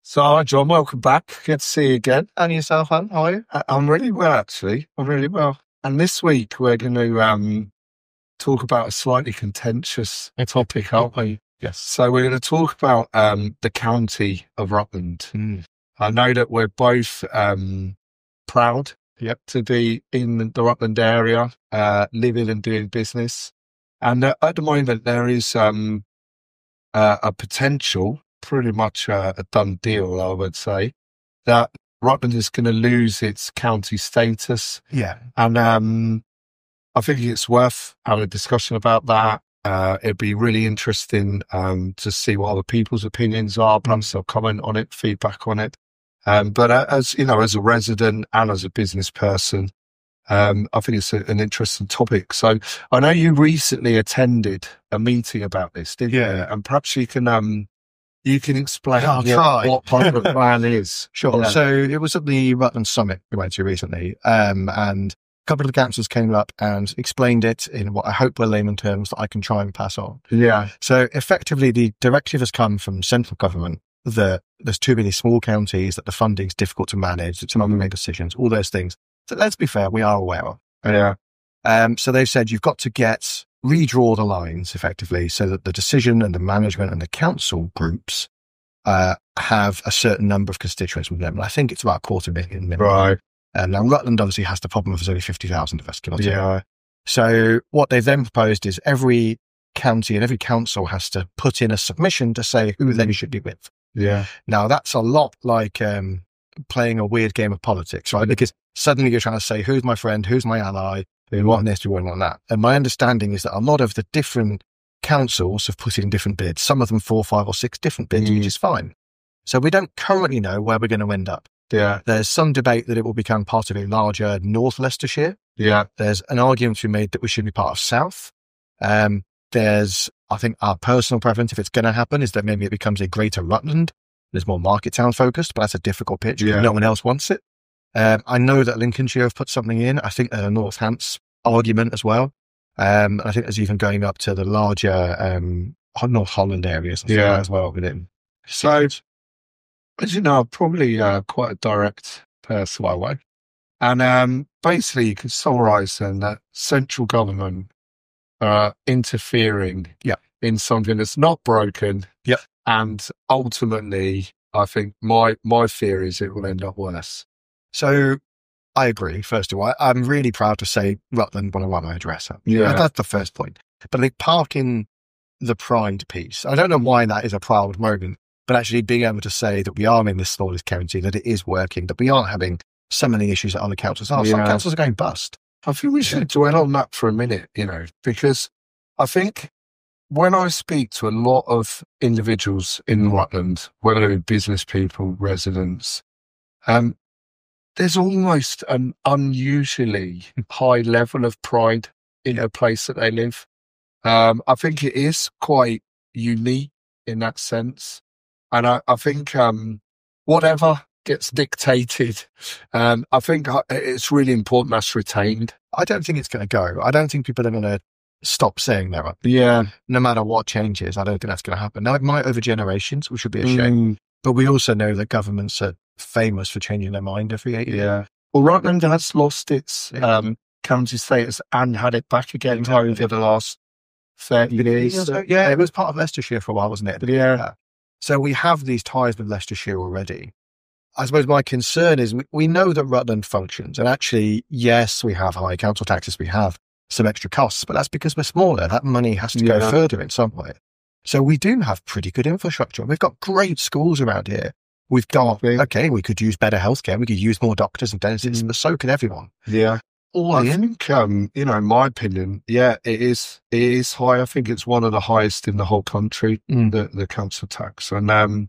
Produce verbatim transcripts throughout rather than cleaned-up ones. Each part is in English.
So, hi, John. Welcome back. Good to see you again. And yourself, Han? How are you? I- I'm really well, actually. I'm really well. And this week, we're going to um, talk about a slightly contentious topic, aren't we? Yes. So, we're going to talk about um, the county of Rutland. Mm. I know that we're both um, proud Yep. to be in the Rutland area, uh, living and doing business. And uh, at the moment, there is um, uh, a potential, pretty much uh, a done deal, I would say, that Rutland is going to lose its county status. Yeah. And um, I think it's worth having a discussion about that. Uh, it'd be really interesting um, to see what other people's opinions are. Perhaps they'll comment on it, feedback on it. Um, but uh, as you know, as a resident and as a business person, um, I think it's a, an interesting topic. So I know you recently attended a meeting about this, didn't you? Yeah. And perhaps you can um, you can explain I'll what, try. what part of the plan is. Sure. Yeah. So it was at the Rutland Summit we went to recently, um, and a couple of the councillors came up and explained it in what I hope were layman terms that I can try and pass on. Yeah. So effectively, the directive has come from central government that there's too many small counties, that the funding's difficult to manage, it's not to make decisions, all those things. So let's be fair, we are aware of. Yeah. Um, so they've said you've got to get, redraw the lines effectively so that the decision and the management and the council groups uh, have a certain number of constituents with them. And I think it's about a quarter million. Minimum. Right. And now Rutland obviously has the problem of there's only fifty thousand of us. Yeah. So what they've then proposed is every county and every council has to put in a submission to say who they should be with. Yeah. Now that's a lot like um, playing a weird game of politics, right? Because suddenly you're trying to say, who's my friend, who's my ally, we want this, we want that. And my understanding is that a lot of the different councils have put in different bids, some of them four, five or six different bids, Mm. which is fine. So we don't currently know where we're going to end up. Yeah. There's some debate that it will become part of a larger North Leicestershire. Yeah. There's an argument to be made that we should be part of South. Um, there's, I think our personal preference, if it's going to happen, is that maybe it becomes a greater Rutland. There's more market town focused, but that's a difficult pitch. Yeah. No one else wants it. Um, I know that Lincolnshire have put something in. I think there's a Northants argument as well. Um, I think there's even going up to the larger um, North Holland areas and Yeah. as well within. So, as you know, I'm probably uh, quite a direct person my way. And um, basically, you can summarise then that central government are interfering Yeah. in something that's not broken. Yep. And ultimately, I think my my fear is it will end up worse. So I agree, first of all. I, I'm really proud to say Rutland when I run my address up. Yeah. That's the first point. But I think parking the pride piece, I don't know why that is a proud moment, but actually being able to say that we are in this smallest county, that it is working, that we aren't having so many issues that other councils are. Some Yeah. councils are going bust. I think we should dwell on that for a minute, you know, because I think when I speak to a lot of individuals in Rutland, whether they're business people, residents, um, there's almost an unusually high level of pride in a place that they live. Um, I think it is quite unique in that sense. And I, I think um, whatever gets dictated, um, I think uh, it's really important that's retained. I don't think it's going to go. I don't think people are going to stop saying that. Yeah. No matter what changes, I don't think that's going to happen. Now, it might over generations, which would be a shame. Mm, But we also know that governments are famous for changing their mind every eight years. yeah. Well, Rutland has lost its Yeah. um, county status and had it back again over the last thirty years. So, yeah, it was part of Leicestershire for a while, wasn't it? Yeah. So we have these ties with Leicestershire already. I suppose my concern is we, we know that Rutland functions. And actually, yes, we have high council taxes. We have some extra costs, but that's because we're smaller. That money has to go Yeah. further in some way. So we do have pretty good infrastructure. We've got great schools around here. We've got, Yeah. okay, we could use better healthcare. We could use more doctors and dentists, Mm. but so could everyone. Yeah. All I in. think, um, you know, in my opinion, yeah, it is. It is high. I think it's one of the highest in the whole country, Mm. the the council tax, and um,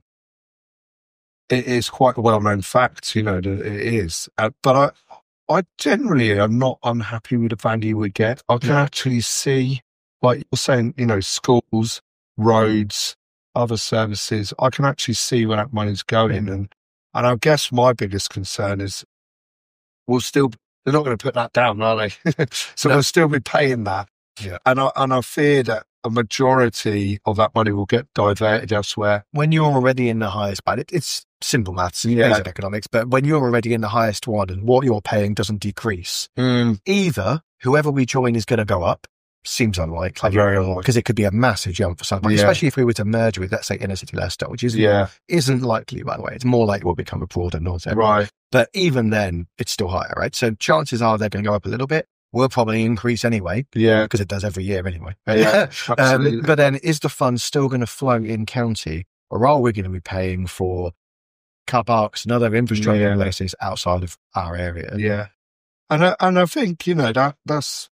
it is quite a well-known fact, you know, that it is. Uh, but I, I generally am not unhappy with the value we get. I can Yeah. actually see, like you're saying, you know, schools, roads, other services. I can actually see where that money's going, and and I guess my biggest concern is we'll still. They're not going to put that down, are they? So No. we'll still be paying that. Yeah. And I, and I fear that a majority of that money will get diverted elsewhere. When you're already in the highest band, it, it's simple maths, Yeah. basic economics, but when you're already in the highest one and what you're paying doesn't decrease, Mm. either whoever we join is going to go up, seems unlikely, Very unlikely. because it could be a massive jump for somebody, Yeah. especially if we were to merge with, let's say, inner city Leicester, which isn't, Yeah. isn't likely, by the way. It's more likely we'll become a broader north area. Right. But even then, it's still higher, right? So chances are they're going to go up a little bit. We'll probably increase anyway, Yeah. because it does every year anyway. Yeah. Absolutely. um, but then is the fund still going to flow in county, or are we going to be paying for car parks and other infrastructure Yeah. places outside of our area? Yeah. And I, and I think, you know, that that's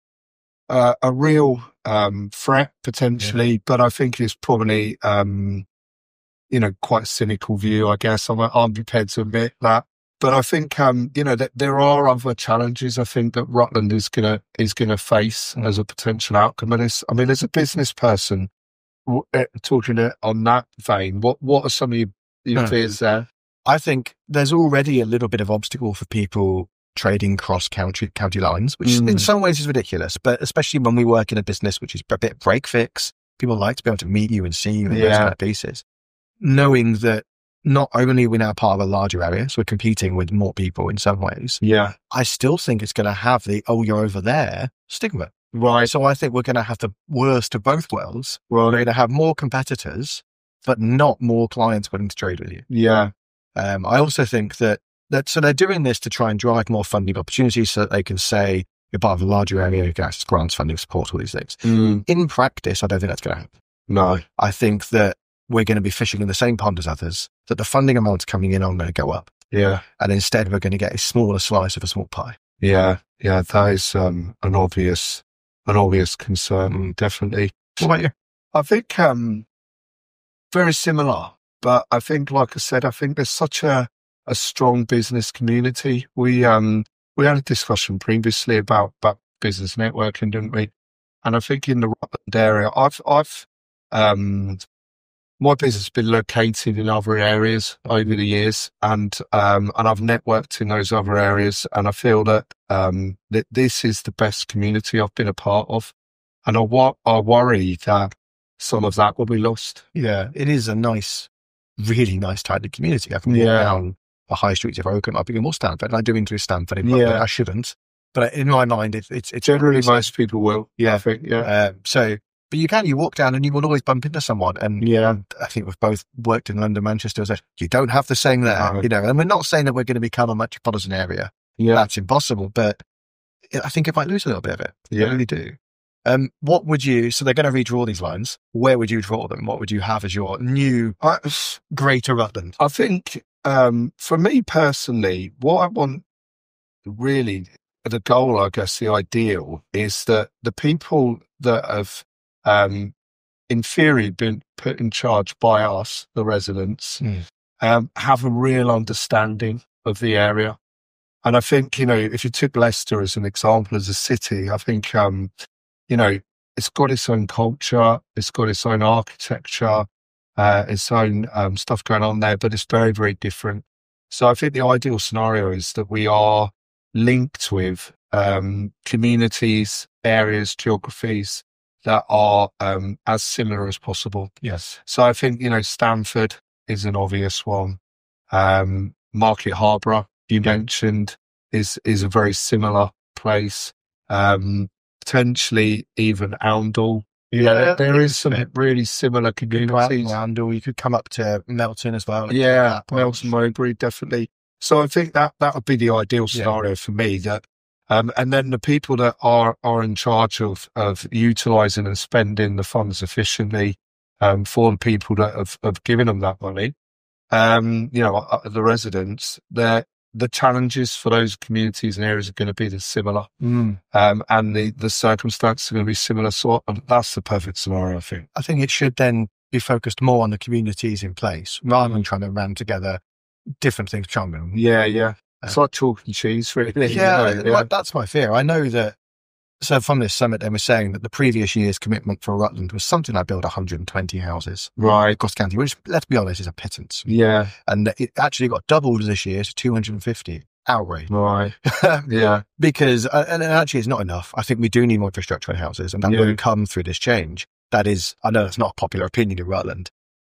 uh, a real um, threat potentially, but I think it's probably, um, you know, quite a cynical view, I guess. I'm, I'm prepared to admit that. But I think, um, you know, that there are other challenges I think that Rutland is going to is gonna face as a potential outcome of this. I mean, as a business person, w- uh, talking it on that vein, what, what are some of your, your Hmm. fears there? I think there's already a little bit of obstacle for people trading cross county county lines, which Mm. in some ways is ridiculous, but especially when we work in a business which is a bit break fix, people like to be able to meet you and see you in those Yeah. kind of pieces. Knowing that not only are we now part of a larger area, so we're competing with more people in some ways, Yeah. I still think it's going to have the, oh, you're over there stigma. Right. So I think we're going to have the worst of both worlds. Well, We're going to have more competitors, but not more clients willing to trade with you. yeah. Um, I also think that, that, so they're doing this to try and drive more funding opportunities so that they can say, you're part of a larger area, you can access grants, funding, support, all these things. Mm. In practice, I don't think that's going to happen. No. I think that we're going to be fishing in the same pond as others, that the funding amounts coming in are going to go up. Yeah. And instead we're going to get a smaller slice of a small pie. Yeah. Yeah. That is um, an obvious, an obvious concern. Mm. Definitely. What about you? I think um, very similar, but I think, like I said, I think there's such a, a strong business community. We um we had a discussion previously about, about business networking, didn't we? And I think in the Rutland area, I've I've um my business has been located in other areas over the years, and um and I've networked in those other areas, and I feel that um that this is the best community I've been a part of, and I wa- I worry that some of that will be lost. Yeah, it is a nice, really nice tight community. I can walk Yeah. down a high street if I open up, become more Stanford, and I do into Stanford. In Yeah. yeah. I shouldn't, but in my mind, it, it's it's Generally, it's- most people will. Yeah. I think. Yeah. Um, so, but you can, you walk down and you will always bump into someone. And Yeah. I think we've both worked in London, Manchester. So you don't have the same there, No. you know. And we're not saying that we're going to become a metropolitan area. Yeah. That's impossible. But I think it might lose a little bit of it. I Yeah. really do. Um, what would you? So they're going to redraw these lines. Where would you draw them? What would you have as your new I, Greater Rutland? I think um, for me personally, what I want really, the goal, I guess, the ideal is that the people that have, um, in theory, been put in charge by us, the residents, Mm. um, have a real understanding of the area. And I think, you know, if you took Leicester as an example, as a city, I think, um, you know, it's got its own culture, it's got its own architecture, uh, its own um, stuff going on there, but it's very, very different. So I think the ideal scenario is that we are linked with um, communities, areas, geographies that are um, as similar as possible. Yes. So I think, you know, Stanford is an obvious one. Um, Market Harborough, you mentioned, is is a very similar place. Um, potentially even Oundle. Yeah, there is some really similar You could go out communities. to Oundle, you could come up to Melton as well. Yeah, That point. Melton Mowbray, definitely. So I think that that would be the ideal scenario for me. That, um, and then the people that are are in charge of of utilising and spending the funds efficiently, um, for the people that have, have given them that money, um, you know, uh, the residents, the the challenges for those communities and areas are going to be the similar, Mm. um, and the the circumstances are going to be similar. So that's the perfect scenario, I think. I think it should then be focused more on the communities in place rather than trying to ram together different things. Trying to Yeah, yeah. Uh, It's like chalk and cheese, really. you Yeah, know, like, that's my fear. I know that. So from this summit, they were saying that the previous year's commitment for Rutland was something like build one hundred twenty houses Right. across county, which, let's be honest, is a pittance. Yeah. And it actually got doubled this year to two hundred fifty. Outrage. Right. Yeah. Because, uh, and it actually it's not enough. I think we do need more infrastructure in houses, and that Yeah. will come through this change. That is, I know it's not a popular opinion in Rutland,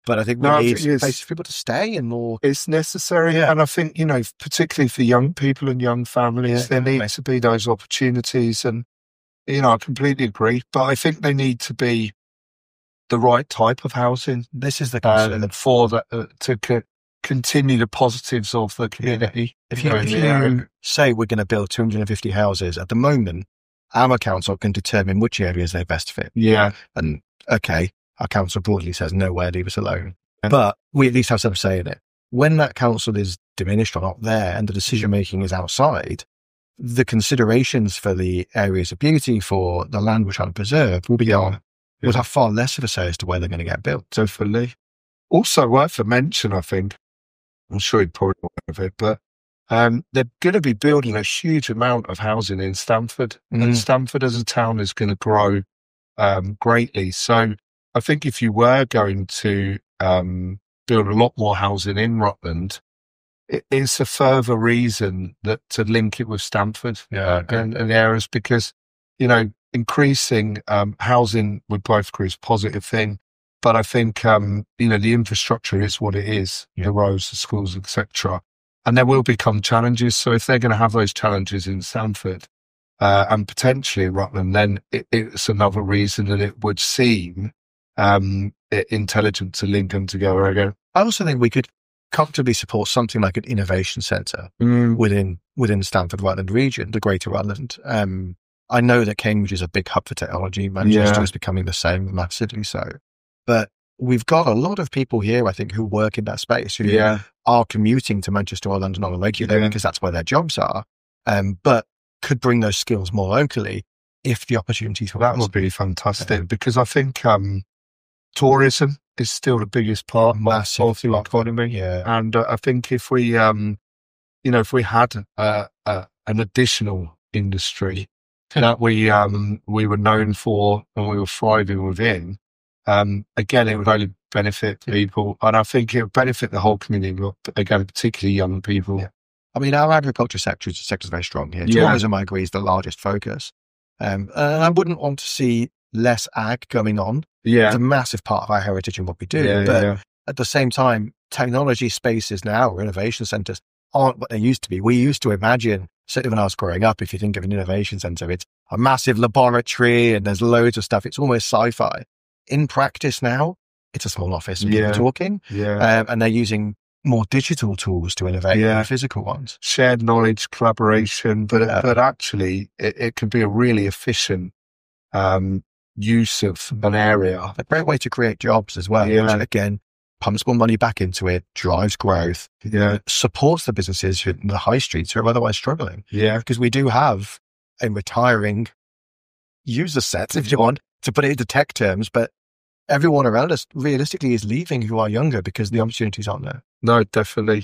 But I think we No, I need think it's- places for people to stay and more. It's necessary. Yeah. And I think, you know, particularly for young people and young families, Yeah, there definitely. need to be those opportunities. And, you know, I completely agree. But I think they need to be the right type of housing This is the concern. uh, for the, uh, to co- continue the positives of the community. If you, know, if in the you area. say we're going to build two hundred fifty houses, at the moment, our council can determine which areas they best fit. Yeah. And okay, our council broadly says nowhere, leave us alone. Yeah. But we at least have some say in it. When that council is diminished or not there and the decision making is outside, the considerations for the areas of beauty, for the land we're trying to preserve, will be Yeah. would have far less of a say as to where they're going to get built. Definitely. Also worth a mention, I think. I'm sure you're probably aware of it, but um, they're going to be building a huge amount of housing in Stamford, Mm. and Stamford as a town is going to grow um, greatly. So I think if you were going to um, build a lot more housing in Rutland, it, it's a further reason that to link it with Stamford Yeah. and, and areas, because, you know, increasing um, housing would both agree is a positive thing. But I think, um, you know, the infrastructure is what it is, Yeah. the roads, the schools, et cetera. And there will become challenges. So if they're going to have those challenges in Stamford uh, and potentially in Rutland, then it, it's another reason that it would seem um, i- intelligent to link them together again. I also think we could comfortably support something like an innovation centre within within the Stamford Rutland region, the Greater Rutland. Um, I know that Cambridge is a big hub for technology. Manchester Yeah. is becoming the same, massively so. But we've got a lot of people here, I think, who work in that space, who Yeah. are commuting to Manchester or London on a regular Yeah. because that's where their jobs are, um, but could bring those skills more locally if the opportunities were That present. would be fantastic, because I think um, tourism is still the biggest part of, Massive of the economy. Yeah. And uh, I think if we, um, you know, if we had uh, uh, an additional industry that we um, we were known for and we were thriving within, um, again, it would only benefit people. And I think it would benefit the whole community, but again, particularly young people. Yeah. I mean, our agriculture sector is sector is very strong here. Yeah. Tourism, I agree, is the largest focus. Um, and I wouldn't want to see less ag going on. Yeah. It's a massive part of our heritage and what we do. Yeah, but yeah. at the same time, technology spaces now, or innovation centres, aren't what they used to be. We used to imagine, certainly when I was growing up, if you think of an innovation centre, it's a massive laboratory and there's loads of stuff. It's almost sci-fi. In practice now, it's a small office and Yeah. people talking, Yeah. um, and they're using more digital tools to innovate Yeah. than physical ones. Shared knowledge, collaboration, but Yeah. but actually, it, it can be a really efficient um, use of an area. A great way to create jobs as well. Yeah. Which, again, pumps more money back into it, drives growth, Yeah, supports the businesses in the high streets who are otherwise struggling. yeah, Because we do have a retiring user set, if you want to put it into tech terms, but everyone around us realistically is leaving who are younger because the opportunities aren't there. no, definitely.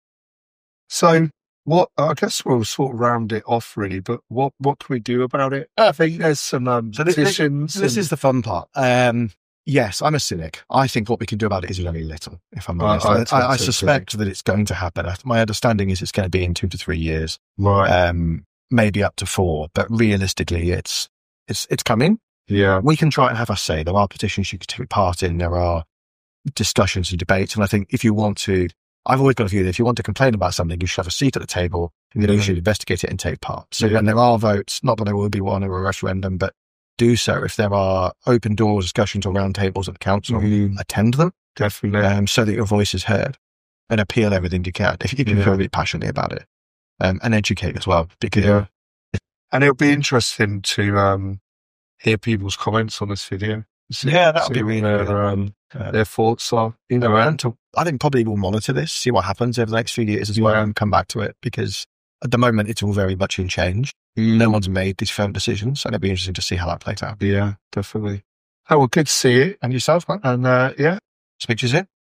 So, what I guess we'll sort of round it off, really. But what what can we do about it? I think there's some um, So this- this- petitions. So this and- is the fun part. Um, yes, I'm a cynic. I think what we can do about it is very little, if I'm I- honest. I I, I, I totally suspect that it's going to happen. My understanding is it's going to be in two to three years, right. um, maybe up to four. But realistically, it's it's it's coming. Yeah, We can try and have a say. There are petitions you can take part in. There are discussions and debates. And I think if you want to, I've always got a view that if you want to complain about something, you should have a seat at the table and you Mhm. should investigate it and take part. So Yeah. when there are votes, not that there will be one or a referendum, but do so if there are open doors discussions or roundtables at the council, Mhm. attend them definitely. um, so that your voice is heard and appeal everything you can if you Yeah. feel really passionately about it, um, and educate as well. Because Yeah. And it'll be interesting to um, hear people's comments on this video. See- Yeah, that'll see be what really their, good. um, Uh, their thoughts are. You know, and and to, I think probably we'll monitor this, see what happens over the next few years as well, Yeah. and come back to it because at the moment it's all very much in change. No one's made these firm decisions, and it'll be interesting to see how that plays out. Yeah, definitely. Oh, well, good to see you. And yourself, man. And uh, yeah, Speak to you soon.